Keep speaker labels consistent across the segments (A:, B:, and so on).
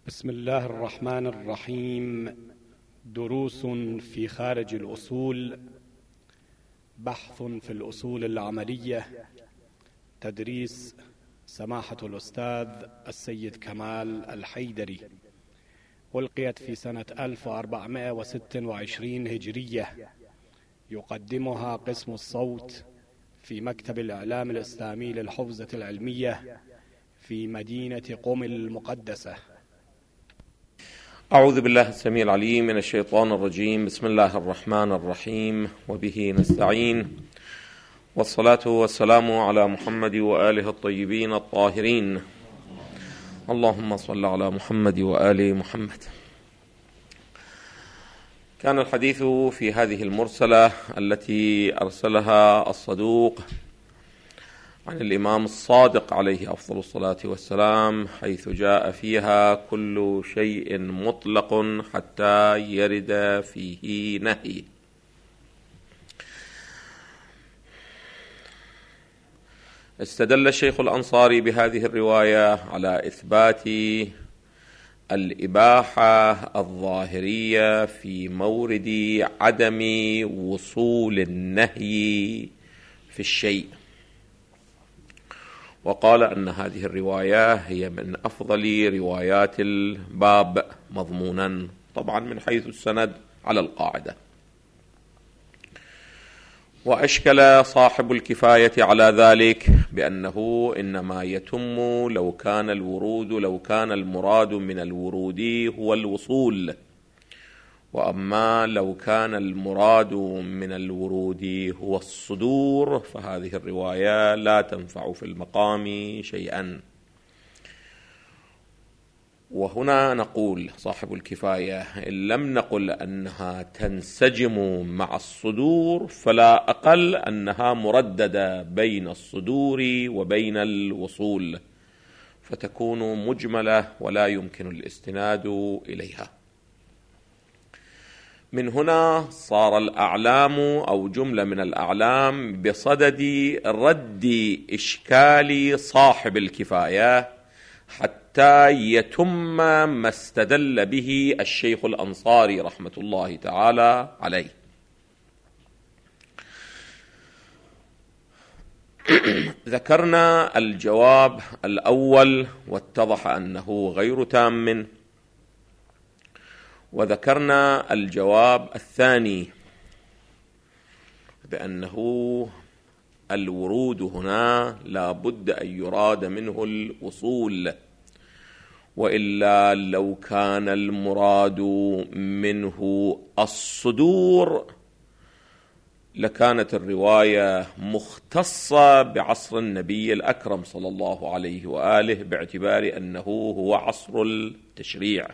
A: بسم الله الرحمن الرحيم. دروس في خارج الأصول، بحث في الأصول العملية، تدريس سماحة الأستاذ السيد كمال الحيدري. ألقيت في سنة 1426 هجرية. يقدمها قسم الصوت في مكتب الإعلام الإسلامي للحفظة العلمية في مدينة قم المقدسة.
B: أعوذ بالله السميع العليم من الشيطان الرجيم. بسم الله الرحمن الرحيم، وبه نستعين، والصلاة والسلام على محمد وآله الطيبين الطاهرين. اللهم صل على محمد وآل محمد. كان الحديث في هذه المرسلة التي أرسلها الصدوق عن الإمام الصادق عليه أفضل الصلاة والسلام، حيث جاء فيها كل شيء مطلق حتى يرد فيه نهي. استدل الشيخ الأنصاري بهذه الرواية على إثبات الإباحة الظاهرية في مورد عدم وصول النهي في الشيء، وقال أن هذه الرواية هي من أفضل روايات الباب مضمونا، طبعا من حيث السند على القاعدة. وأشكل صاحب الكفاية على ذلك بأنه إنما يتم لو كان المراد من الورود هو الوصول، وأما لو كان المراد من الورود هو الصدور فهذه الرواية لا تنفع في المقام شيئا. وهنا نقول صاحب الكفاية إن لم نقل أنها تنسجم مع الصدور فلا أقل أنها مرددة بين الصدور وبين الوصول، فتكون مجملة ولا يمكن الاستناد إليها. من هنا صار الأعلام أو جملة من الأعلام بصدد رد إشكال صاحب الكفاية حتى يتم ما استدل به الشيخ الأنصاري رحمة الله تعالى عليه. ذكرنا الجواب الأول واتضح أنه غير تام، وذكرنا الجواب الثاني بأنه الورود هنا لا بد أن يراد منه الوصول، وإلا لو كان المراد منه الصدور لكانت الرواية مختصة بعصر النبي الأكرم صلى الله عليه وآله، باعتبار أنه هو عصر التشريع.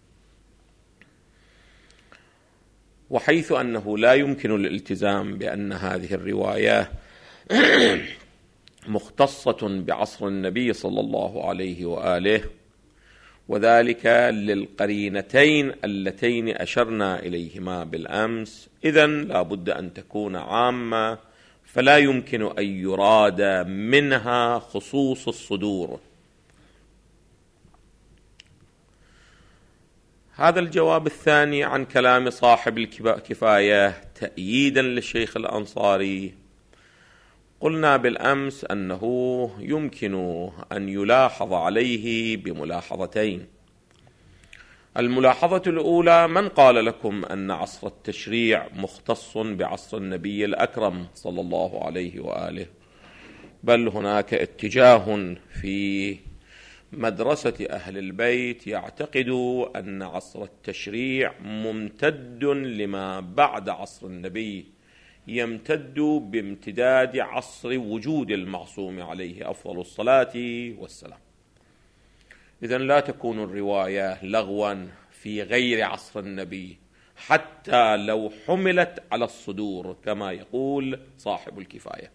B: وحيث أنه لا يمكن الالتزام بأن هذه الرواية مختصة بعصر النبي صلى الله عليه وآله، وذلك للقرينتين اللتين أشرنا إليهما بالأمس، إذن لا بد أن تكون عامة، فلا يمكن أن يراد منها خصوص الصدور. هذا الجواب الثاني عن كلام صاحب الكفاية تأييدا للشيخ الأنصاري. قلنا بالأمس أنه يمكن أن يلاحظ عليه بملاحظتين. الملاحظة الأولى: من قال لكم أن عصر التشريع مختص بعصر النبي الأكرم صلى الله عليه وآله؟ بل هناك اتجاه في مدرسة أهل البيت يعتقدوا أن عصر التشريع ممتد لما بعد عصر النبي، يمتد بامتداد عصر وجود المعصوم عليه أفضل الصلاة والسلام. إذن لا تكون الرواية لغوا في غير عصر النبي حتى لو حملت على الصدور كما يقول صاحب الكفاية.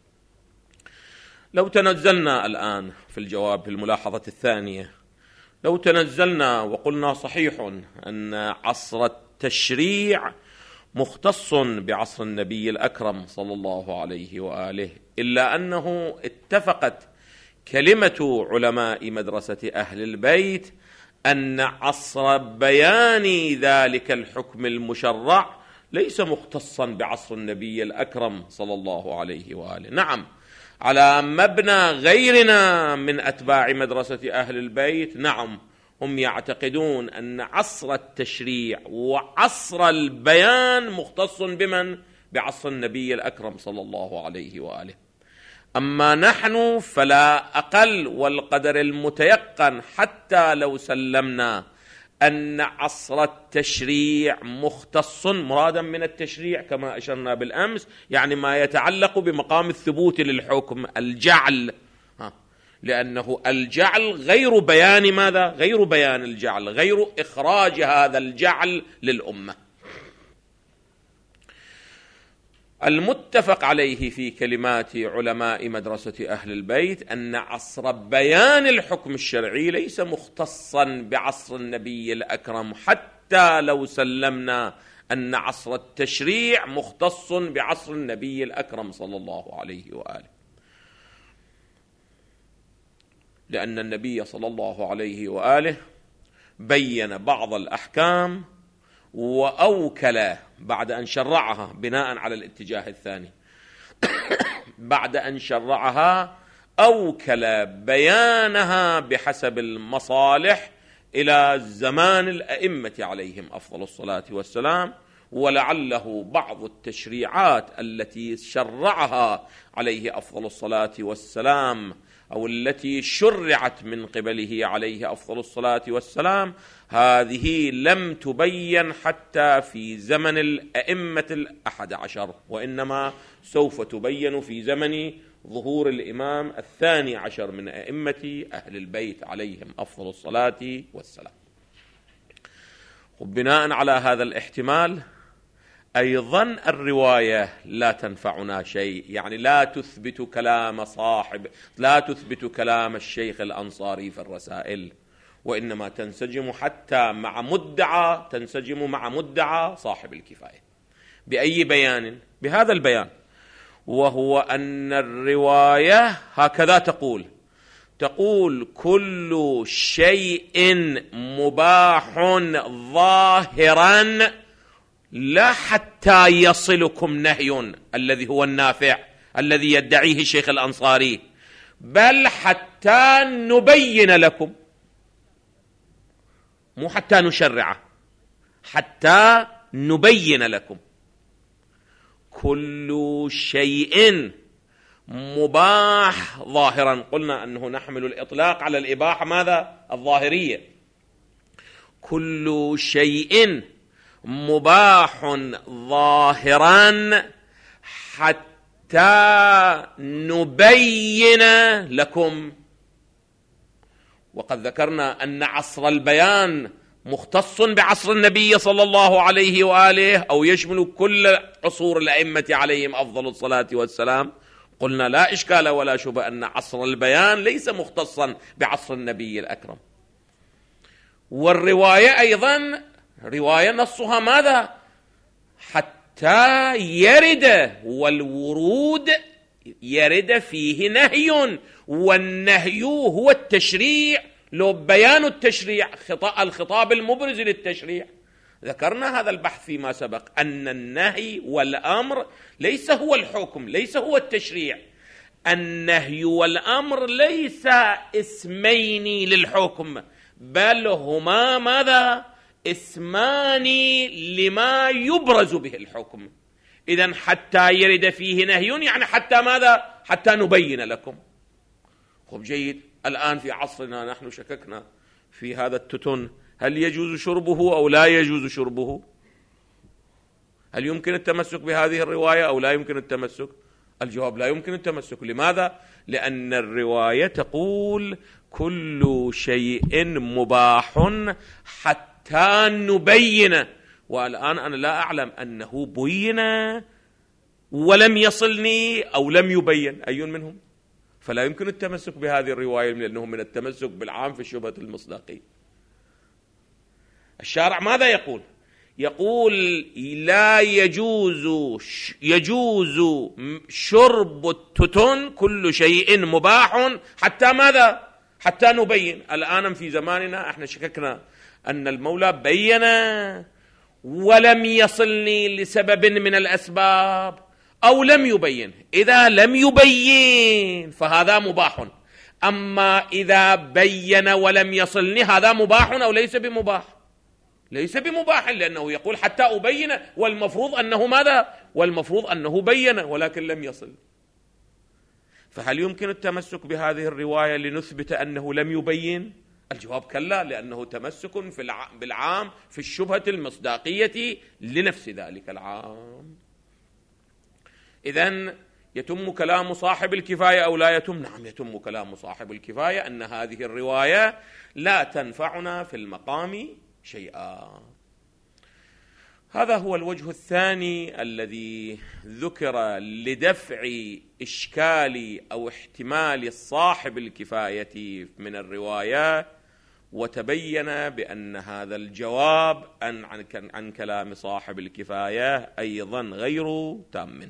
B: لو تنزلنا الآن في الجواب في الملاحظة الثانية، لو تنزلنا وقلنا صحيح أن عصر التشريع مختص بعصر النبي الأكرم صلى الله عليه وآله، إلا أنه اتفقت كلمة علماء مدرسة أهل البيت أن عصر بيان ذلك الحكم المشرع ليس مختصا بعصر النبي الأكرم صلى الله عليه وآله. نعم، على مبنى غيرنا من أتباع مدرسة أهل البيت، نعم، هم يعتقدون أن عصر التشريع وعصر البيان مختص بمن؟ بعصر النبي الأكرم صلى الله عليه وآله. أما نحن فلا أقل والقدر المتيقن حتى لو سلمنا أن عصر التشريع مختص، مرادا من التشريع كما أشرنا بالأمس يعني ما يتعلق بمقام الثبوت للحكم، الجعل، لأنه الجعل غير بيان ماذا؟ غير بيان الجعل، غير إخراج هذا الجعل للأمة. المتفق عليه في كلمات علماء مدرسة أهل البيت أن عصر بيان الحكم الشرعي ليس مختصا بعصر النبي الأكرم، حتى لو سلمنا أن عصر التشريع مختص بعصر النبي الأكرم صلى الله عليه وآله، لأن النبي صلى الله عليه وآله بين بعض الأحكام وأوكل بعد أن شرعها بناء على الاتجاه الثاني بعد أن شرعها أوكل بيانها بحسب المصالح إلى زمان الأئمة عليهم أفضل الصلاة والسلام، ولعله بعض التشريعات التي شرعها عليه أفضل الصلاة والسلام أو التي شرعت من قبله عليه أفضل الصلاة والسلام هذه لم تبين حتى في زمن الأئمة 11، وإنما سوف تبين في زمن ظهور الإمام 12 من أئمة أهل البيت عليهم أفضل الصلاة والسلام. وبناء على هذا الاحتمال أيضا الرواية لا تنفعنا شيء، يعني لا تثبت كلام الشيخ الأنصاري في الرسائل، وإنما تنسجم مع مدعى صاحب الكفاية. بأي بيان؟ بهذا البيان، وهو أن الرواية هكذا تقول كل شيء مباح ظاهرا لا حتى يصلكم نهي الذي هو النافع الذي يدعيه الشيخ الأنصاري، بل حتى نبين لكم، مو حتى نشرعه، حتى نبين لكم. كل شيء مباح ظاهرا، قلنا أنه نحمل الإطلاق على الإباحة ماذا؟ الظاهرية. كل شيء مباح ظاهرا حتى نبين لكم. وقد ذكرنا أن عصر البيان مختص بعصر النبي صلى الله عليه وآله أو يشمل كل عصور الأئمة عليهم أفضل الصلاة والسلام. قلنا لا إشكال ولا شبه أن عصر البيان ليس مختصا بعصر النبي الأكرم. والرواية أيضا رواية نصها ماذا؟ حتى يرد، والورود يرد فيه نهي، والنهي هو التشريع، لو بيان التشريع الخطاب المبرز للتشريع. ذكرنا هذا البحث فيما سبق أن النهي والأمر ليس هو الحكم، ليس هو التشريع. النهي والأمر ليس اسمين للحكم، بل هما ماذا؟ اسمان لما يبرز به الحكم. إذن حتى يرد فيه نهي يعني حتى ماذا؟ حتى نبين لكم. خب جيد، الآن في عصرنا نحن شككنا في هذا التتن، هل يجوز شربه أو لا يجوز شربه؟ هل يمكن التمسك بهذه الرواية أو لا يمكن التمسك؟ الجواب لا يمكن التمسك. لماذا؟ لأن الرواية تقول كل شيء مباح حتى نبين، والآن أنا لا أعلم أنه بين ولم يصلني أو لم يبين، أي منهم؟ فلا يمكن التمسك بهذه الرواية لأنه من التمسك بالعام في شبهة المصداقية. الشارع ماذا يقول؟ يقول لا يجوز شرب التتن، كل شيء مباح حتى ماذا؟ حتى نبين. الآن في زماننا احنا شككنا أن المولى بين ولم يصلني لسبب من الأسباب، أو لم يبين. إذا لم يبين فهذا مباح، أما إذا بين ولم يصلني هذا مباح أو ليس بمباح؟ ليس بمباح، لأنه يقول حتى أبين، والمفروض أنه ماذا؟ والمفروض أنه بين ولكن لم يصل. فهل يمكن التمسك بهذه الرواية لنثبت أنه لم يبين؟ الجواب كلا، لأنه تمسك بالعام في الشبهة المصداقية لنفس ذلك العام. إذن يتم كلام صاحب الكفاية أو لا يتم؟ نعم يتم كلام صاحب الكفاية أن هذه الرواية لا تنفعنا في المقام شيئا. هذا هو الوجه الثاني الذي ذكر لدفع إشكال أو احتمال صاحب الكفاية من الرواية، وتبين بأن هذا الجواب عن كلام صاحب الكفاية أيضا غير تام.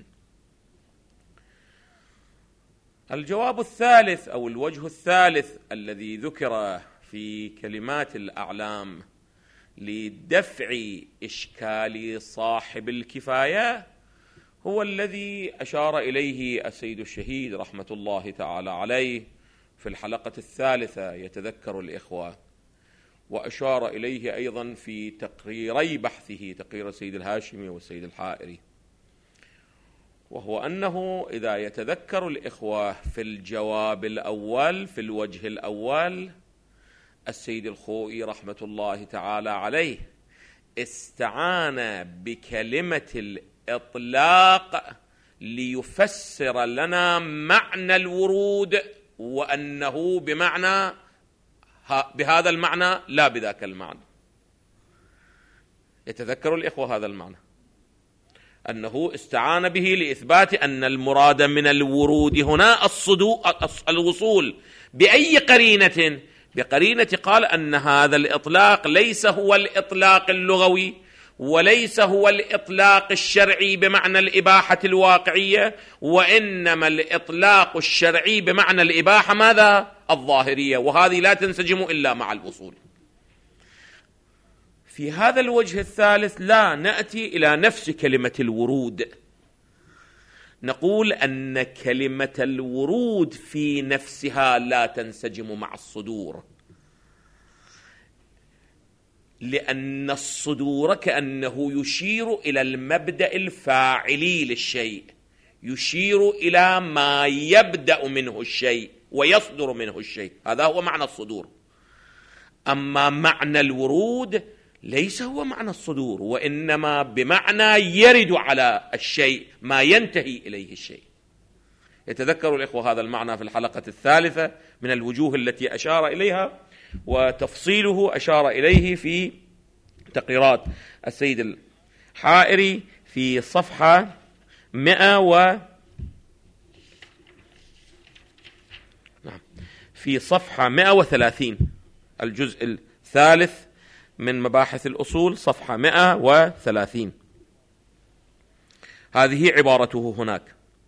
B: الجواب الثالث أو الوجه الثالث الذي ذكر في كلمات الأعلام لدفع إشكال صاحب الكفاية هو الذي أشار إليه السيد الشهيد رحمة الله تعالى عليه في الحلقة الثالثة، يتذكر الإخوة، وأشار إليه أيضا في تقريري بحثه، تقرير السيد الهاشمي والسيد الحائري، وهو أنه إذا يتذكر الإخوة في الجواب الأول في الوجه الأول السيد الخوئي رحمة الله تعالى عليه استعان بكلمة الإطلاق ليفسر لنا معنى الورود، وأنه بمعنى بهذا المعنى لا بذاك المعنى. يتذكر الإخوة هذا المعنى، أنه استعان به لإثبات أن المراد من الورود هنا الوصول بأي قرينة؟ بقرينة قال أن هذا الإطلاق ليس هو الإطلاق اللغوي، وليس هو الإطلاق الشرعي بمعنى الإباحة الواقعية، وإنما الإطلاق الشرعي بمعنى الإباحة ماذا؟ الظاهرية، وهذه لا تنسجم إلا مع الوصول. في هذا الوجه الثالث لا نأتي إلى نفس كلمة الورود، نقول أن كلمة الورود في نفسها لا تنسجم مع الصدور، لأن الصدور كأنه يشير إلى المبدأ الفاعلي للشيء، يشير إلى ما يبدأ منه الشيء ويصدر منه الشيء، هذا هو معنى الصدور. أما معنى الورود ليس هو معنى الصدور، وإنما بمعنى يرد على الشيء ما ينتهي إليه الشيء. يتذكر الإخوة هذا المعنى في الحلقة الثالثة من الوجوه التي أشار إليها، وتفصيله أشار إليه في تقريرات السيد الحائري في صفحة 130 الجزء الثالث من مباحث الأصول، صفحة 130. هذه عبارته هناك،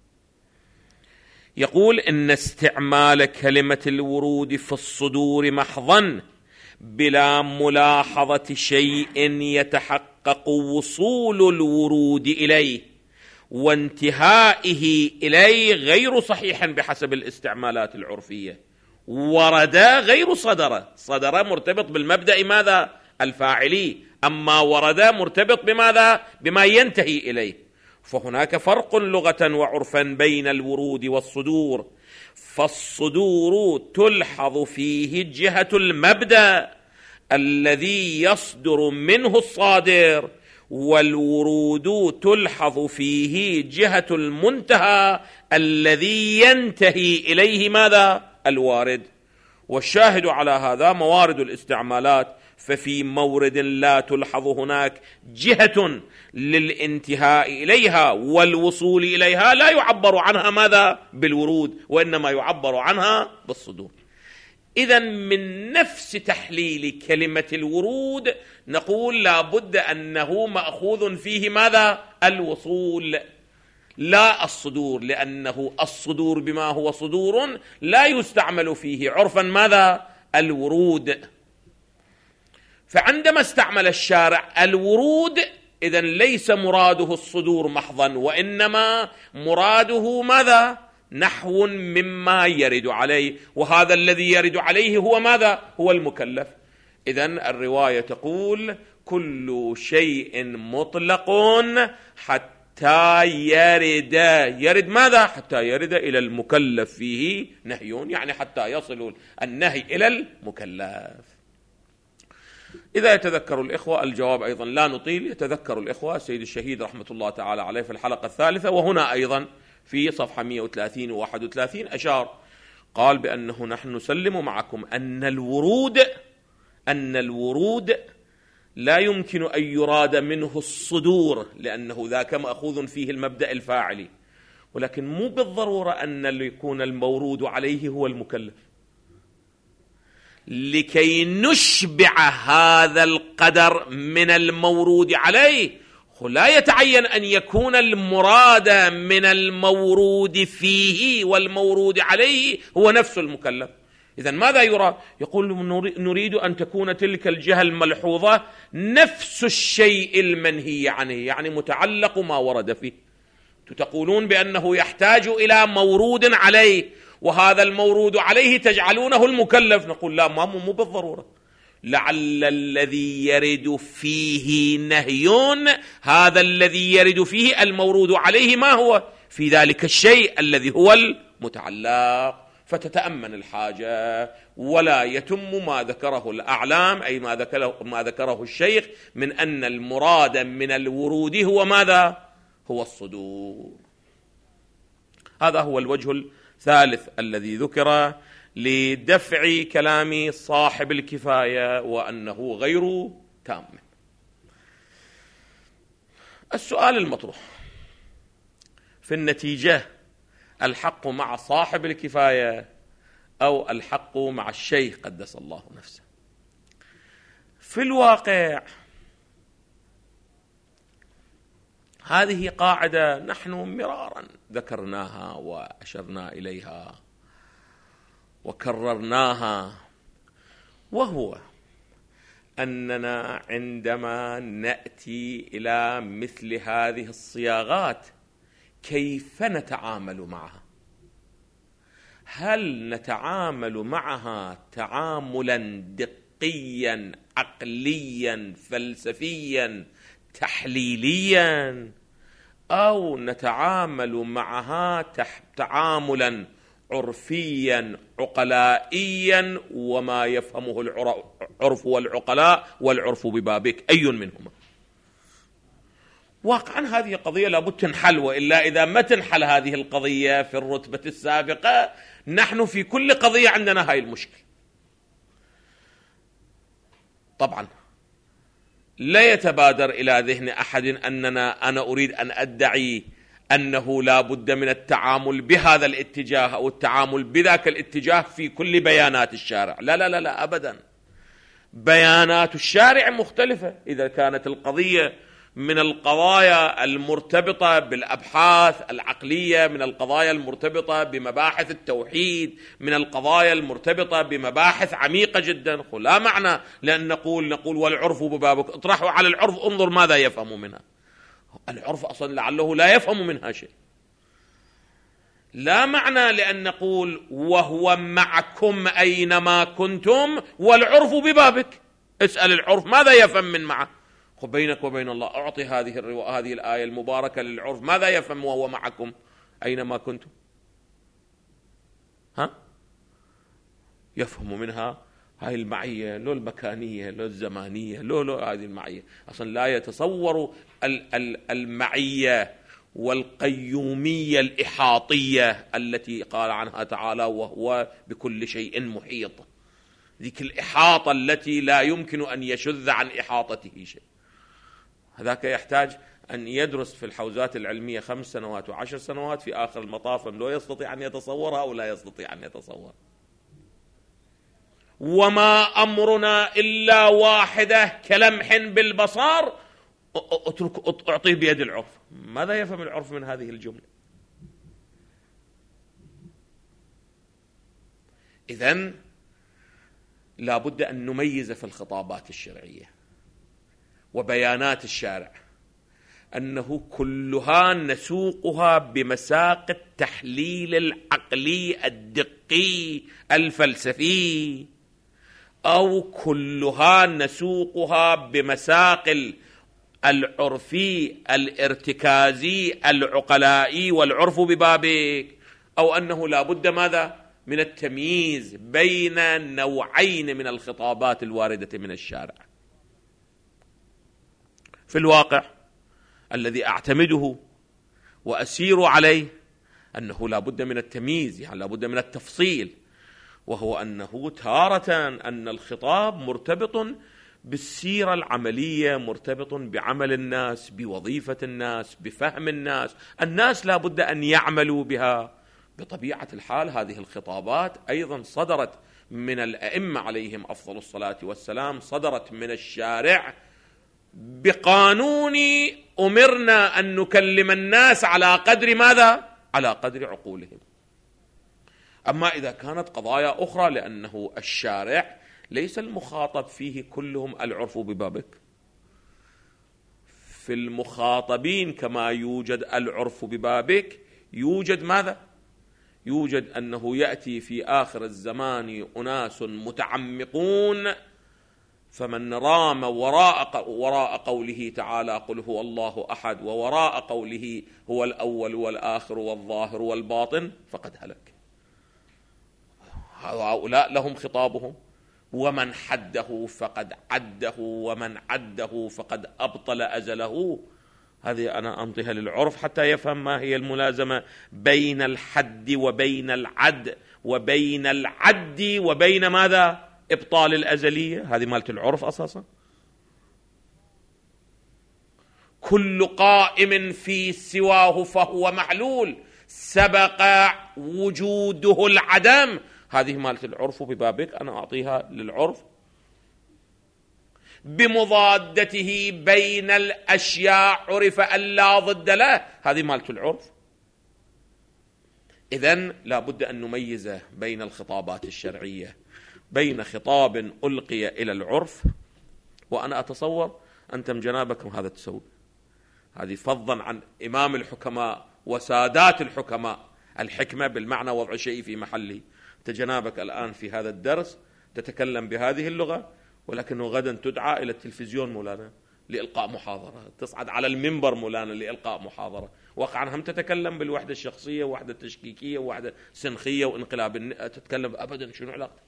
B: يقول إن استعمال كلمة الورود في الصدور محضا بلا ملاحظة شيء يتحقق وصول الورود إليه وانتهائه إليه غير صحيح بحسب الاستعمالات العرفية. ورد غير صدر مرتبط بالمبدأ ماذا؟ الفاعلي، أما ورد مرتبط بماذا؟ بما ينتهي إليه. فهناك فرق لغة وعرفا بين الورود والصدور، فالصدور تلحظ فيه جهة المبدأ الذي يصدر منه الصادر، والورود تلحظ فيه جهة المنتهى الذي ينتهي إليه ماذا؟ الوارد. والشاهد على هذا موارد الاستعمالات، ففي مورد لا تلحظ هناك جهة للانتهاء إليها والوصول إليها لا يعبر عنها ماذا؟ بالورود، وإنما يعبر عنها بالصدور. إذن من نفس تحليل كلمة الورود نقول لا بد أنه مأخوذ فيه ماذا؟ الوصول، لا الصدور، لأنه الصدور بما هو صدور لا يستعمل فيه عرفا ماذا؟ الورود. فعندما استعمل الشارع الورود إذن ليس مراده الصدور محضا، وإنما مراده ماذا؟ نحو مما يرد عليه، وهذا الذي يرد عليه هو ماذا؟ هو المكلف. إذن الرواية تقول كل شيء مطلق حتى يرد ماذا؟ حتى يرد إلى المكلف فيه نهي، يعني حتى يصل النهي إلى المكلف. إذا يتذكر الإخوة الجواب أيضا لا نطيل، يتذكر الإخوة سيد الشهيد رحمة الله تعالى عليه في الحلقة الثالثة، وهنا أيضا في صفحة 130 و 31 أشار، قال بأنه نحن نسلم معكم أن الورود لا يمكن أن يراد منه الصدور، لأنه ذاك مأخوذ فيه المبدأ الفاعلي، ولكن مو بالضرورة أن يكون المورود عليه هو المكلف. لكي نشبع هذا القدر من المورود عليه لا يتعين أن يكون المراد من المورود فيه والمورود عليه هو نفس المكلف. إذن ماذا يرى؟ يقول نريد أن تكون تلك الجهة الملحوظة نفس الشيء المنهي عنه، يعني متعلق ما ورد فيه. تقولون بأنه يحتاج إلى مورود عليه، وهذا المورود عليه تجعلونه المكلف. نقول لا، مو بالضرورة. لعل الذي يرد فيه نهي، هذا الذي يرد فيه المورود عليه ما هو؟ في ذلك الشيء الذي هو المتعلق. فتتأمن الحاجة ولا يتم ما ذكره الأعلام، أي ما ذكره الشيخ من أن المراد من الورود هو ماذا؟ هو الصدور. هذا هو الوجه الثالث الذي ذكر لدفع كلام صاحب الكفاية وأنه غير تام. السؤال المطروح في النتيجة: الحق مع صاحب الكفاية أو الحق مع الشيخ قدس الله نفسه؟ في الواقع هذه قاعدة نحن مرارا ذكرناها وأشرنا إليها وكررناها، وهو أننا عندما نأتي إلى مثل هذه الصياغات كيف نتعامل معها؟ هل نتعامل معها تعاملا دقيا عقليا فلسفيا تحليليا، أو نتعامل معها تعاملا عرفيا عقلائيا وما يفهمه العرف والعقلاء والعرف ببابك، أي منهما؟ واقعا هذه قضية لابد تنحل، وإلا إذا ما تنحل هذه القضية في الرتبة السابقة نحن في كل قضية عندنا هاي المشكلة. طبعا لا يتبادر إلى ذهن أحد أنا أريد أن أدعي أنه لا بد من التعامل بهذا الاتجاه أو التعامل بذاك الاتجاه في كل بيانات الشارع. لا لا لا لا أبدا. بيانات الشارع مختلفة. إذا كانت القضية من القضايا المرتبطة بالأبحاث العقلية، من القضايا المرتبطة بمباحث التوحيد، من القضايا المرتبطة بمباحث عميقة جدا، لا معنى لأن نقول والعرف ببابك. اطرحوا على العرف، انظر ماذا يفهم منها. العرف أصلا لعله لا يفهم منها شيء. لا معنى لأن نقول وهو معكم أينما كنتم والعرف ببابك. اسأل العرف ماذا يفهم من معه. بينك وبين الله أعطي هذه الآية المباركة للعرف، ماذا يفهم وهو معكم أينما كنتم؟ يفهم منها هاي المعية، لو المكانية، لو الزمانية، لو هذه المعية. أصلا لا يتصور المعية والقيومية الإحاطية التي قال عنها تعالى وهو بكل شيء محيط. ذيك الإحاطة التي لا يمكن أن يشذ عن إحاطته شيء. هذاك يحتاج أن يدرس في الحوزات العلمية 5 سنوات و10 سنوات، في آخر المطاف لا يستطيع أن يتصورها أو لا يستطيع أن يتصور. وما أمرنا إلا واحدة كلمح بالبصر، أعطيه بيد العرف. ماذا يفهم العرف من هذه الجملة؟ إذن لا بد أن نميز في الخطابات الشرعية وبيانات الشارع أنه كلها نسوقها بمساق التحليل العقلي الدقي الفلسفي، أو كلها نسوقها بمساق العرفي الارتكازي العقلائي والعرف ببابك، أو أنه لا بد ماذا من التمييز بين نوعين من الخطابات الواردة من الشارع. في الواقع الذي أعتمده وأسير عليه أنه لا بد من التمييز، يعني لا بد من التفصيل، وهو أنه تارة أن الخطاب مرتبط بالسيرة العملية، مرتبط بعمل الناس، بوظيفة الناس، بفهم الناس. الناس لا بد أن يعملوا بها. بطبيعة الحال هذه الخطابات أيضا صدرت من الأئمة عليهم أفضل الصلاة والسلام، صدرت من الشارع بقانون أمرنا أن نكلم الناس على قدر ماذا؟ على قدر عقولهم. أما إذا كانت قضايا أخرى، لأنه الشارع ليس المخاطب فيه كلهم العرف ببابك، في المخاطبين كما يوجد العرف ببابك يوجد ماذا؟ يوجد أنه يأتي في آخر الزمان أناس متعمقون، فمن رام وراء قوله تعالى قل هو الله أحد، ووراء قوله هو الأول والآخر والظاهر والباطن، فقد هلك. هؤلاء لهم خطابهم، ومن حده فقد عده، ومن عده فقد أبطل أزله. هذه أنا أنطيها للعرف حتى يفهم ما هي الملازمة بين الحد وبين العد، وبين العد وبين ماذا؟ إبطال الأزلية. هذه مالت العرف أساسا. كل قائم في سواه فهو معلول، سبق وجوده العدم. هذه مالت العرف ببابك، أنا أعطيها للعرف. بمضادته بين الأشياء عرف أن لا ضد له، هذه مالت العرف. إذن لا بد أن نميز بين الخطابات الشرعية، بين خطاب ألقي إلى العرف، وأنا أتصور أنتم جنابكم هذا تسوي، هذه فضلا عن إمام الحكماء وسادات الحكماء، الحكمة بالمعنى وضع شيء في محله. أنت جنابك الآن في هذا الدرس تتكلم بهذه اللغة، ولكنه غدا تدعى إلى التلفزيون مولانا لإلقاء محاضرة، تصعد على المنبر مولانا لإلقاء محاضرة، واقعا هم تتكلم بالوحدة الشخصية ووحدة تشكيكية ووحدة سنخية وانقلاب تتكلم أبدا. شنو علاقة؟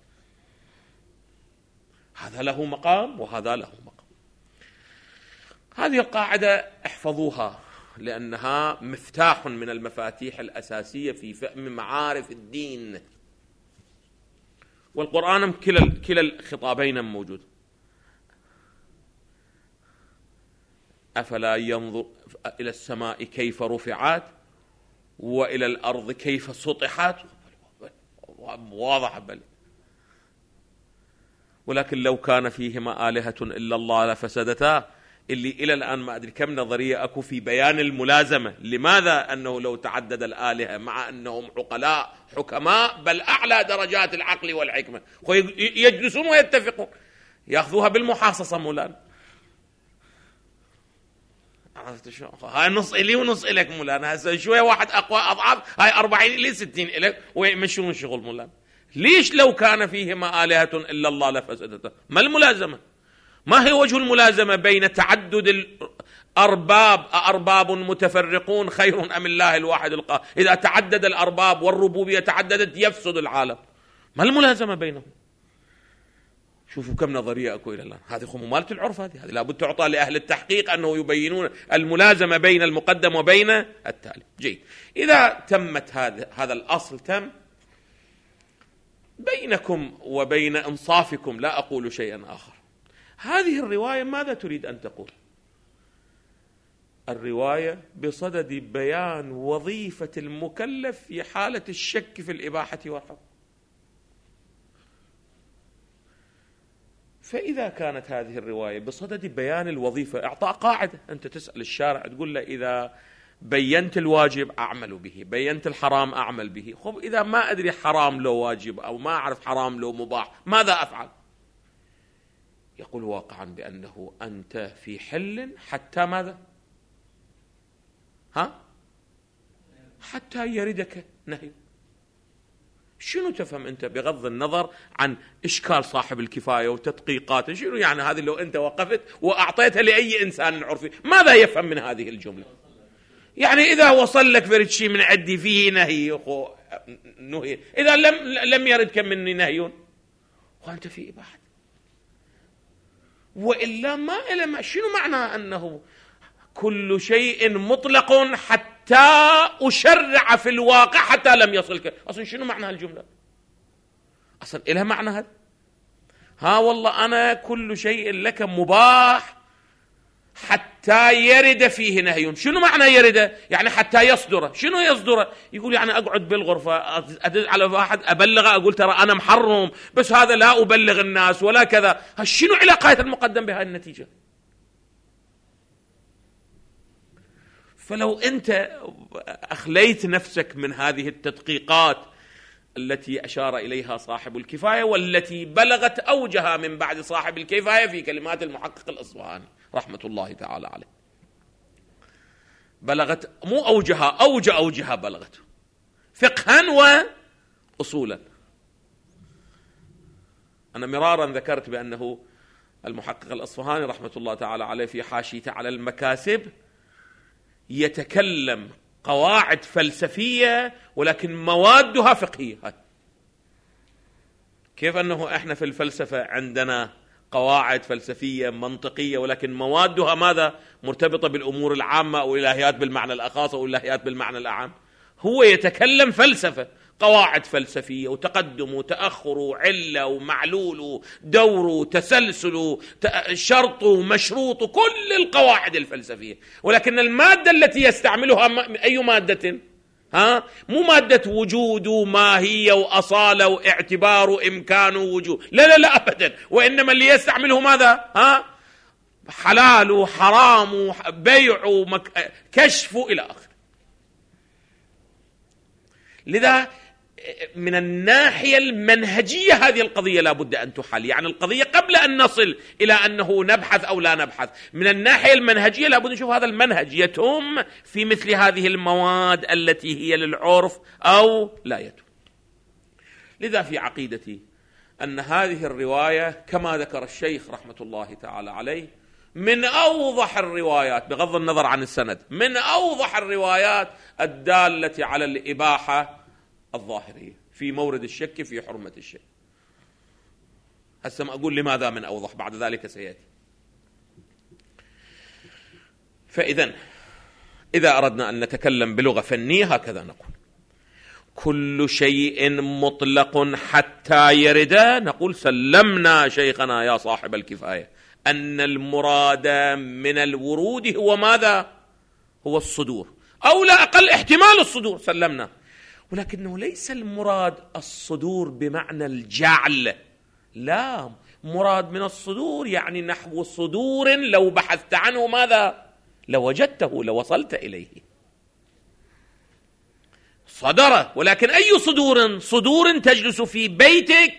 B: هذا له مقام وهذا له مقام. هذه القاعدة احفظوها، لأنها مفتاح من المفاتيح الأساسية في فهم معارف الدين. والقرآن كلا الخطابين موجود. أفلا ينظر إلى السماء كيف رفعت وإلى الأرض كيف سطحت، واضح بل. ولكن لو كان فيهما آلهة إلا الله لفسدتا، اللي إلى الآن ما أدري كم نظرية أكو في بيان الملازمة. لماذا أنه لو تعدد الآلهة مع أنهم عقلاء حكماء بل أعلى درجات العقل والحكمة، يجلسون ويتفقون، يأخذوها بالمحاصصة مولانا. هاي نص إلي ونص إليك مولانا، هسه شوية واحد أقوى أضعاف، هاي 40 إلي 60 إليك، ويمشون الشغل مولانا. ليش لو كان فيهما آلهة إلا الله لفسدتا؟ ما الملازمة؟ ما هي وجه الملازمة بين تعدد الأرباب؟ أرباب متفرقون خير أم الله الواحد القهار؟ إذا تعدد الأرباب والربوبية تعددت يفسد العالم. ما الملازمة بينهم؟ شوفوا كم نظرية أكو إلى الآن. هذه خمومالة العرف، هذه لابد تعطى لأهل التحقيق أنه يبينون الملازمة بين المقدم وبين التالي. جيد، إذا تمت هذا الأصل تم بينكم وبين إنصافكم، لا أقول شيئا آخر. هذه الرواية ماذا تريد أن تقول؟ الرواية بصدد بيان وظيفة المكلف في حالة الشك في الإباحة والحرام. فإذا كانت هذه الرواية بصدد بيان الوظيفة، إعطاء قاعدة، أنت تسأل الشارع تقول له إذا بينت الواجب أعمل به، بينت الحرام أعمل به. خب إذا ما أدري حرام لو واجب أو ما أعرف حرام لو مباح ماذا أفعل؟ يقول واقعا بأنه أنت في حل حتى ماذا؟ حتى يردك نهي. شنو تفهم أنت بغض النظر عن إشكال صاحب الكفاية وتدقيقاته؟ شنو يعني هذه لو أنت وقفت وأعطيتها لأي إنسان عرفي ماذا يفهم من هذه الجملة؟ يعني إذا وصل لك فرد شيء من عندي فيه نهي نهي، إذا لم يردك مني نهي وأنت في إباحة، وإلا ما شنو معنى أنه كل شيء مطلق حتى أشرع في الواقع حتى لم يصلك؟ أصلا شنو معنى هالجملة؟ أصلا إلها معنى هذا؟ والله أنا كل شيء لك مباح حتى يرد فيه نهي. شنو معنى يرد؟ يعني حتى يصدر. شنو يصدر؟ يقول يعني أقعد بالغرفة أدل على واحد أبلغه أقول ترى أنا محرم بس هذا لا أبلغ الناس ولا كذا. شنو علاقة المقدم بهذه النتيجة؟ فلو أنت أخليت نفسك من هذه التدقيقات التي أشار إليها صاحب الكفاية والتي بلغت أوجها من بعد صاحب الكفاية في كلمات المحقق الأصفهاني رحمة الله تعالى عليه، بلغت مو أوجها، أوجها بلغت فقها وأصولا. أنا مرارا ذكرت بأنه المحقق الأصفهاني رحمة الله تعالى عليه في حاشيته على المكاسب يتكلم قواعد فلسفية ولكن موادها فقهية. كيف أنه إحنا في الفلسفة عندنا قواعد فلسفية منطقية ولكن موادها ماذا؟ مرتبطة بالأمور العامة أو إلهيات بالمعنى الأخاص أو إلهيات بالمعنى الأعم. هو يتكلم فلسفة، قواعد فلسفية وتقدم وتأخر وعلة ومعلول ودور وتسلسل شرط ومشروط وكل القواعد الفلسفية، ولكن المادة التي يستعملها أي مادة؟ مو مادة وجود وماهية وأصالة واعتبار وإمكان ووجود، لا أبدا، وإنما اللي يستعمله ماذا؟ حلال وحرام وبيع وكشف إلى آخره. لذا من الناحية المنهجية هذه القضية لا بد أن تحل. يعني القضية قبل أن نصل إلى أنه نبحث أو لا نبحث، من الناحية المنهجية لا بد نشوف هذا المنهج يتم في مثل هذه المواد التي هي للعرف أو لا يتم. لذا في عقيدتي أن هذه الرواية كما ذكر الشيخ رحمة الله تعالى عليه من أوضح الروايات بغض النظر عن السند، من أوضح الروايات الدالة على الإباحة الظاهرية في مورد الشك في حرمة الشيء. هسه ما أقول لماذا من أوضح، بعد ذلك سيأتي. فإذن إذا أردنا أن نتكلم بلغة فنية هكذا نقول: كل شيء مطلق حتى يرد. نقول سلمنا شيخنا يا صاحب الكفاية أن المراد من الورود هو ماذا؟ هو الصدور، أو لا أقل احتمال الصدور، سلمنا. ولكنه ليس المراد الصدور بمعنى الجعل، لا، مراد من الصدور يعني نحو صدور لو بحثت عنه ماذا؟ لوجدته، لوصلت إليه. صدر، ولكن أي صدور؟ صدور تجلس في بيتك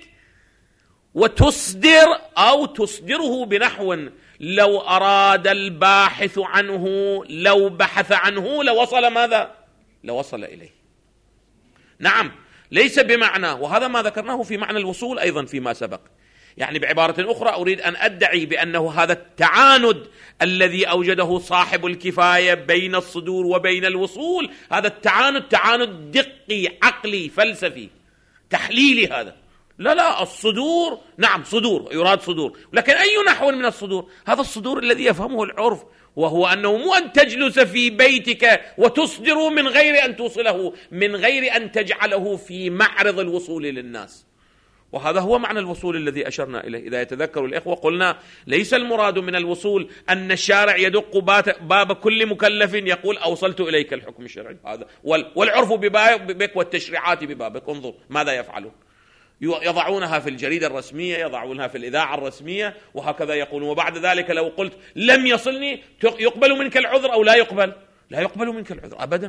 B: وتصدر أو تصدره بنحو لو أراد الباحث عنه، لو بحث عنه لوصل ماذا؟ لوصل إليه. نعم، ليس بمعنى، وهذا ما ذكرناه في معنى الوصول أيضا فيما سبق. يعني بعبارة أخرى أريد أن أدعي بأنه هذا التعاند الذي أوجده صاحب الكفاية بين الصدور وبين الوصول، هذا التعاند تعاند دقي عقلي فلسفي تحليلي. هذا لا الصدور، نعم صدور، يراد صدور، لكن أي نحو من الصدور؟ هذا الصدور الذي يفهمه العرف، وهو أنه مو أن تجلس في بيتك وتصدر من غير أن توصله، من غير أن تجعله في معرض الوصول للناس. وهذا هو معنى الوصول الذي أشرنا إليه. إذا يتذكر الإخوة قلنا ليس المراد من الوصول أن الشارع يدق باب كل مكلف يقول أوصلت إليك الحكم الشرعي، هذا والعرف ببابك والتشريعات ببابك، انظر ماذا يفعلون، يضعونها في الجريدة الرسمية، يضعونها في الإذاعة الرسمية، وهكذا يقولون. وبعد ذلك لو قلت لم يصلني يقبل منك العذر أو لا يقبل؟ لا يقبل منك العذر أبدا.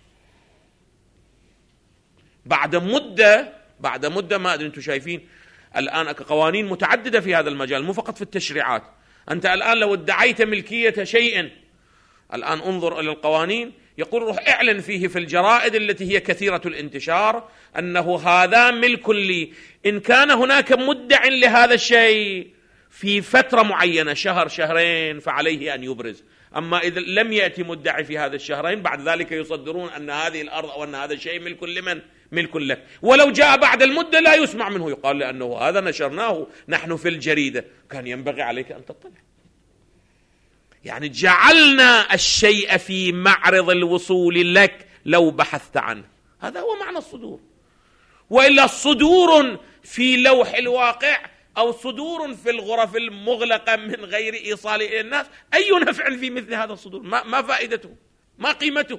B: بعد مدة ما أدري أنتم شايفين الآن قوانين متعددة في هذا المجال، مو فقط في التشريعات. أنت الآن لو ادعيت ملكية شيء، الآن انظر إلى القوانين، يقول روح اعلن فيه في الجرائد التي هي كثيرة الانتشار أنه هذا ملك لي. إن كان هناك مدع لهذا الشيء في فترة معينة، شهر شهرين، فعليه أن يبرز. أما إذا لم يأتي مدعي في هذا الشهرين، بعد ذلك يصدرون أن هذه الأرض أو أن هذا الشيء ملك لمن؟ ملك لك. ولو جاء بعد المدة لا يسمع منه، يقال لأنه هذا نشرناه نحن في الجريدة، كان ينبغي عليك أن تطلع. يعني جعلنا الشيء في معرض الوصول لك لو بحثت عنه. هذا هو معنى الصدور. وإلا صدور في لوح الواقع أو صدور في الغرف المغلقة من غير إيصال إلى الناس، أي نفع في مثل هذا الصدور؟ ما فائدته؟ ما قيمته؟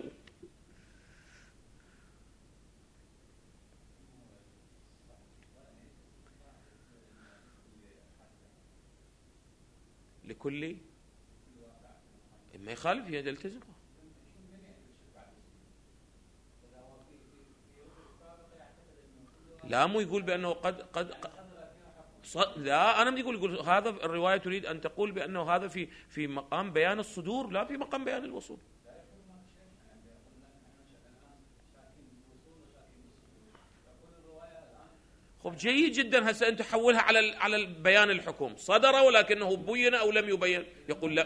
B: لكل ما يخالف يلتزم. لا مو يقول بأنه قد لا، أنا بدي يقول هذا الرواية تريد أن تقول بأنه هذا في مقام بيان الصدور، لا في مقام بيان الوصول. خب جيد جدا. هسه أنت حولها على بيان الحكم، صدر ولكنه بين أو لم يبين، يقول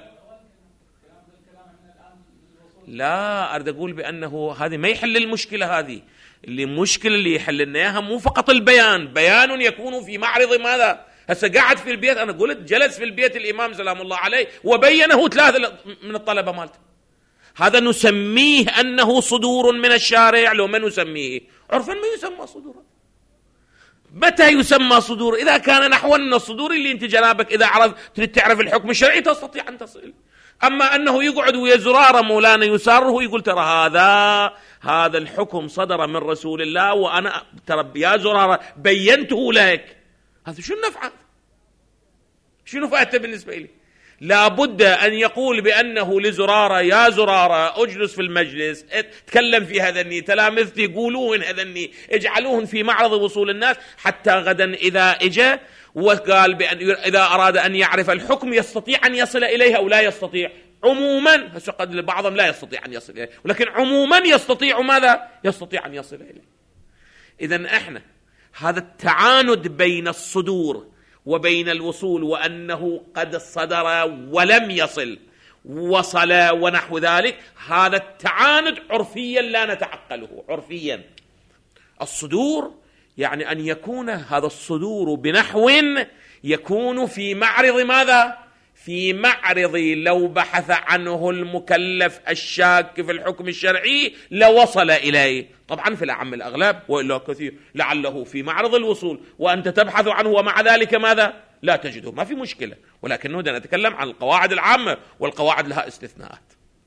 B: لا أريد أقول بأنه هذه ما يحل المشكلة. هذه المشكلة اللي يحل لنا إياها مو فقط البيان، بيان يكون في معرض ماذا؟ هسه قاعد في البيت، أنا قلت جلس في البيت الإمام سلام الله عليه وبينه 3 من الطلبة مالته. هذا نسميه أنه صدور من الشارع، لو ما نسميه عرفا ما يسمى صدورا. متى يسمى صدور؟ إذا كان نحو من الصدور اللي أنت جنابك إذا تريد تعرف الحكم الشرعي تستطيع أن تصل. أما أنه يقعد ويا زرارة مولانا يساره يقول ترى هذا الحكم صدر من رسول الله وأنا ترى يا زرارة بينته لك، هذا شو النفع؟ شنو فائدته بالنسبة لي؟ لابد أن يقول بأنه لزرارة يا زرارة أجلس في المجلس، تكلم في هذني، تلامذتي يقولون هذني، اجعلوهن في معرض وصول الناس، حتى غدا إذا إجا وقال بأن إذا أراد أن يعرف الحكم يستطيع أن يصل إليه أو لا يستطيع. عموما قد بعضهم لا يستطيع أن يصل إليه، ولكن عموما يستطيع ماذا؟ يستطيع أن يصل إليه. إذن إحنا هذا التعاند بين الصدور وبين الوصول، وأنه قد صدر ولم يصل، وصل ونحو ذلك، هذا التعاند عرفيا لا نتعقله. عرفيا الصدور يعني أن يكون هذا الصدور بنحو يكون في معرض ماذا؟ في معرض لو بحث عنه المكلف الشاك في الحكم الشرعي لوصل إليه. طبعا في الأعم الأغلب وإلا كثير لعله في معرض الوصول وأنت تبحث عنه ومع ذلك ماذا؟ لا تجده، ما في مشكلة، ولكن نود أن نتكلم عن القواعد العامة والقواعد لها استثناءات.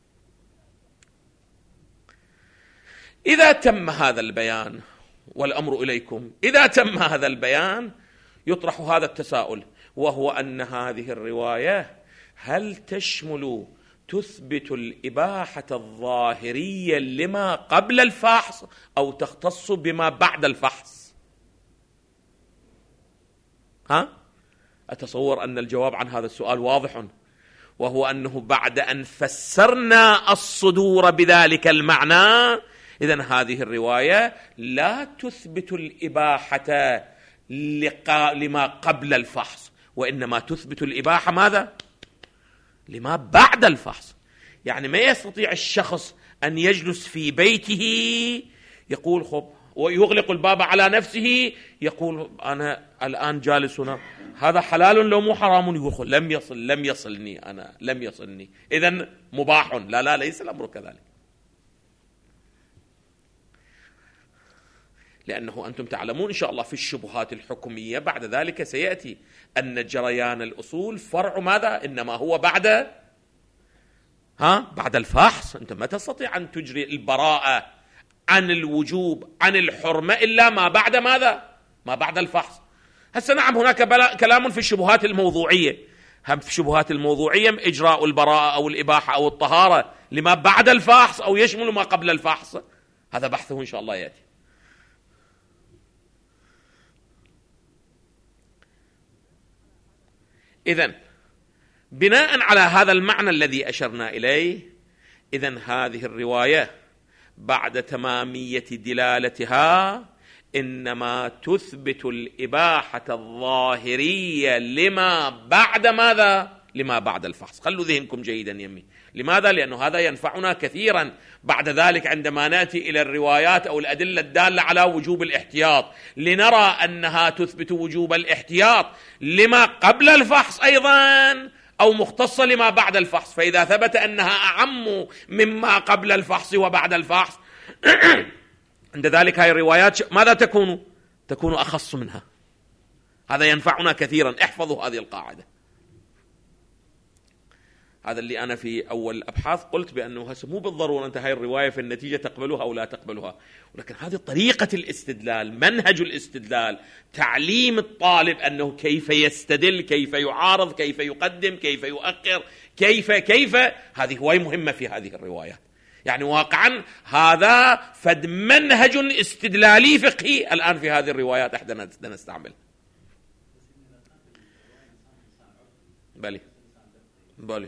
B: إذا تم هذا البيان، والأمر إليكم، إذا تم هذا البيان يطرح هذا التساؤل، وهو أن هذه الرواية هل تثبت الإباحة الظاهرية لما قبل الفحص أو تختص بما بعد الفحص؟ أتصور أن الجواب عن هذا السؤال واضح، وهو أنه بعد أن فسرنا الصدور بذلك المعنى، إذن هذه الرواية لا تثبت الإباحة لما قبل الفحص، وإنما تثبت الإباحة ماذا؟ لما بعد الفحص. يعني ما يستطيع الشخص أن يجلس في بيته يقول خب ويغلق الباب على نفسه، يقول أنا الآن جالس هنا، هذا حلال لو مو حرام، يقول لم يصلني إذن مباح. لا ليس الأمر كذلك، لأنه أنتم تعلمون إن شاء الله في الشبهات الحكمية بعد ذلك سيأتي أن جريان الأصول فرع ماذا؟ إنما هو بعد الفحص. أنت ما تستطيع أن تجري البراءة عن الوجوب عن الحرمة إلا ما بعد ماذا؟ ما بعد الفحص. هسه نعم هناك كلام في الشبهات الموضوعية، هم في شبهات الموضوعية إجراء البراءة أو الإباحة أو الطهارة لما بعد الفحص أو يشمل ما قبل الفحص، هذا بحثه إن شاء الله يأتي. إذن بناء على هذا المعنى الذي أشرنا إليه، إذن هذه الرواية بعد تمامية دلالتها إنما تثبت الإباحة الظاهرية لما بعد ماذا؟ لما بعد الفحص. خلوا ذهنكم جيدا يمي. لماذا؟ لأنه هذا ينفعنا كثيرا بعد ذلك عندما نأتي إلى الروايات أو الأدلة الدالة على وجوب الاحتياط، لنرى أنها تثبت وجوب الاحتياط لما قبل الفحص أيضا أو مختصة لما بعد الفحص. فإذا ثبت أنها أعم مما قبل الفحص وبعد الفحص عند ذلك هذه الروايات ماذا تكون؟ تكون أخص منها. هذا ينفعنا كثيرا. احفظوا هذه القاعدة. هذا اللي أنا في أول الأبحاث قلت بأنه مو بالضرورة أنت هاي الرواية في النتيجة تقبلها أو لا تقبلها، ولكن هذه طريقة الاستدلال، منهج الاستدلال، تعليم الطالب أنه كيف يستدل، كيف يعارض، كيف يقدم، كيف يؤخر، كيف هذه هواية مهمة في هذه الروايات. يعني واقعا هذا فد منهج استدلالي فقهي الآن في هذه الروايات احنا نستعمل. بالي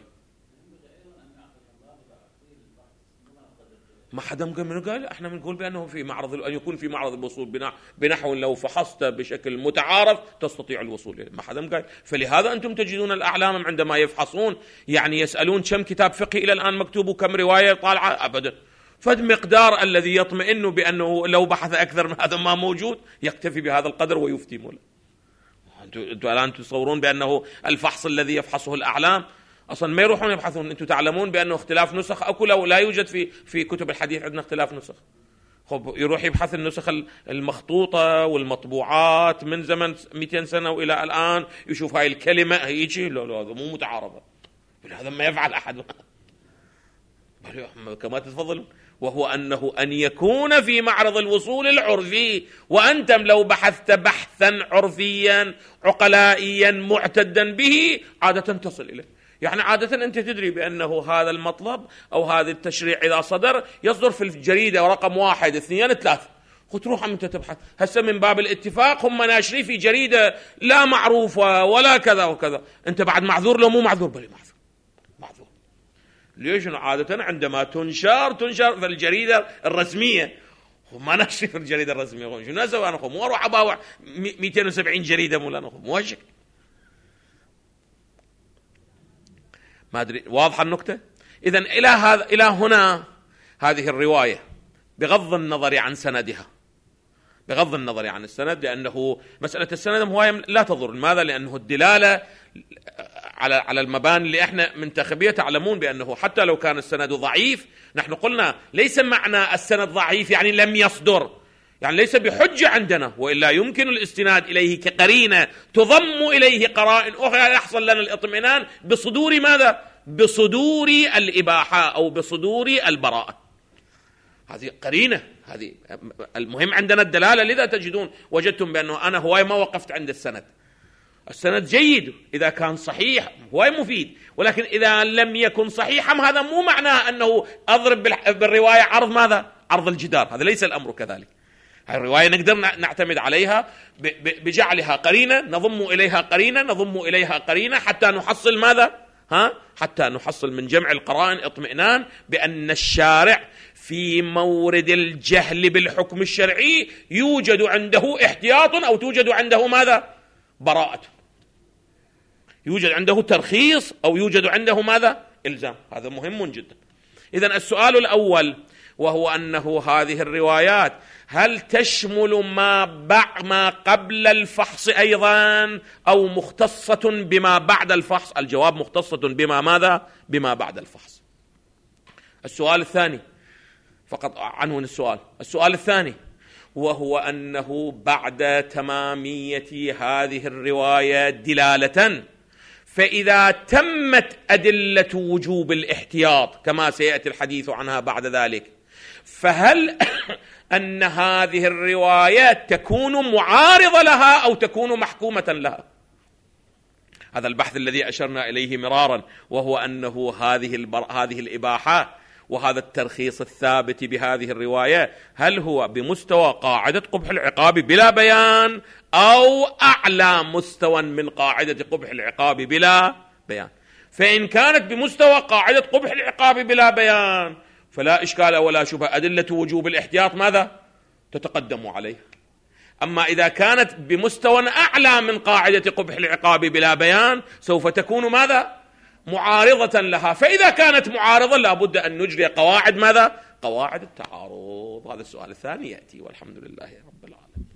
B: ما حدا قال احنا بنقول بانه في معرض ان يكون في معرض الوصول بنحو لو فحصت بشكل متعارف تستطيع الوصول اليه. ما حدا قال. فلهذا انتم تجدون الاعلام عندما يفحصون يعني يسالون كم كتاب فقهي الى الان مكتوب وكم روايه طالعه، ابدا. فد مقدار الذي يطمئن بانه لو بحث اكثر من هذا ما موجود يكتفي بهذا القدر ويفتي مولا. انتم الان تصورون بانه الفحص الذي يفحصه الاعلام اصلا ما يروحون يبحثون. انتم تعلمون بانه اختلاف نسخ اكو لو لا يوجد في كتب الحديث عندنا اختلاف نسخ. خب يروح يبحث النسخ المخطوطه والمطبوعات من زمن 200 سنه والى الان يشوف هاي الكلمه هيجي لا هذا مو متعارضه، هذا ما يفعل احد كما تتفضلون. وهو أنه أن يكون في معرض الوصول العرفي، وأنتم لو بحثت بحثا عرفيا عقلائيا معتدا به عادة تصل إليه. يعني عادة أنت تدري بأنه هذا المطلب أو هذا التشريع إذا صدر يصدر في الجريدة ورقم 1 2 3، تروح أنت تبحث. هسه من باب الاتفاق هم ناشرين في جريدة لا معروفة ولا كذا وكذا، أنت بعد معذور لو مو معذور؟ بل معذور. ليش؟ عادة عندما تنشر في الجريدة الرسمية، وما نشر في الجريدة الرسمية. شنو أسوي أنا؟ مو أروح أباوع 270 جريدة مولانا، مو هالشكل. ما أدري واضحة النكتة؟ إذن إلى هنا هذه الرواية بغض النظر عن سندها، بغض النظر عن السند، لأنه مسألة السند هواية لا تضر. لماذا؟ لأنه الدلالة على المباني اللي احنا منتخبية. تعلمون بأنه حتى لو كان السند ضعيف، نحن قلنا ليس معنى السند ضعيف يعني لم يصدر، يعني ليس بحجة عندنا، وإلا يمكن الاستناد إليه كقرينة تضم إليه قرائن أخرى يحصل لنا الاطمئنان بصدور ماذا؟ بصدور الإباحة أو بصدور البراءة. هذه قرينة. هذه المهم عندنا الدلالة. لذا تجدون وجدتم بأنه أنا هواي ما وقفت عند السند. السند جيد إذا كان صحيح هواي مفيد، ولكن إذا لم يكن صحيحا هذا مو معناه أنه أضرب بالرواية عرض ماذا؟ عرض الجدار. هذا ليس الأمر كذلك. هذه الرواية نقدر نعتمد عليها بجعلها قرينة، نضم إليها قرينة حتى نحصل ماذا؟ حتى نحصل من جمع القرائن اطمئنان بأن الشارع في مورد الجهل بالحكم الشرعي يوجد عنده احتياط أو توجد عنده ماذا؟ براءة. يوجد عنده ترخيص أو يوجد عنده ماذا؟ إلزام. هذا مهم جدا. إذن السؤال الأول وهو أنه هذه الروايات هل تشمل ما قبل الفحص أيضا أو مختصة بما بعد الفحص؟ الجواب مختصة بما ماذا؟ بما بعد الفحص. السؤال الثاني فقط عنوان السؤال الثاني وهو أنه بعد تمامية هذه الرواية دلالة، فإذا تمت أدلة وجوب الاحتياط كما سيأتي الحديث عنها بعد ذلك، فهل أن هذه الروايات تكون معارضة لها أو تكون محكومة لها؟ هذا البحث الذي أشرنا إليه مرارا، وهو أنه هذه الإباحة وهذا الترخيص الثابت بهذه الرواية هل هو بمستوى قاعدة قبح العقاب بلا بيان أو أعلى مستوى من قاعدة قبح العقاب بلا بيان. فإن كانت بمستوى قاعدة قبح العقاب بلا بيان فلا إشكال ولا شبهة، أدلة وجوب الاحتياط ماذا؟ تتقدم عليه. أما إذا كانت بمستوى أعلى من قاعدة قبح العقاب بلا بيان سوف تكون ماذا؟ معارضة لها. فإذا كانت معارضة لابد أن نجري قواعد ماذا؟ قواعد التعارض. هذا السؤال الثاني يأتي، والحمد لله رب العالمين.